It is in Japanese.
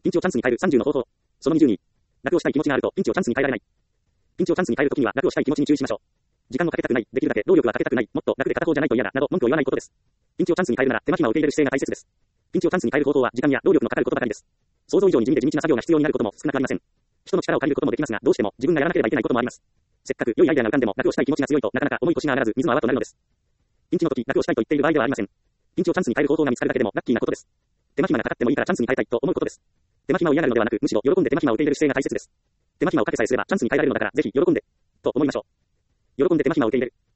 ピンチをチャンスに変える30の方法。その22。楽をしたい気持ちがあると、ピンチをチャンスに変えられない。ピンチをチャンスに変えるときには、楽をしたい気持ちに注意しましょう。時間をかけたくない、できるだけ労力はかけたくない、もっと楽で片方じゃないと嫌だ、など文句を言わないことです。ピンチをチャンスに変えるなら、手間暇を受け入れる姿勢が大切です。ピンチをチャンスに変える方法は、時間や労力のかかることばかりです。想像以上に地味で地道な作業が必要になることも少なくありません。人の力を借りることもできますが、どうしても自分がやらなければいけないこともあります。せっかく良いアイデアが浮かんでも、楽をしたい気持ちが強いと、なかなか重い腰が上がらず、水の泡となるのです。ピンチの時、楽をしたいと言っている場合ではありません。ピンチをチャンスに変える方法が見つかるだけでもラッキーなことです。手間暇がかかってもいいからチャンスに変えたいと思うことです。手間暇を嫌がるのではなく、むしろ喜んで手間暇を受け入れる姿勢が大切です。手間暇をかけさえすればチャンスに変えられるのだから、ぜひ喜んで、と思いましょう。喜んで手間暇を受け入れる。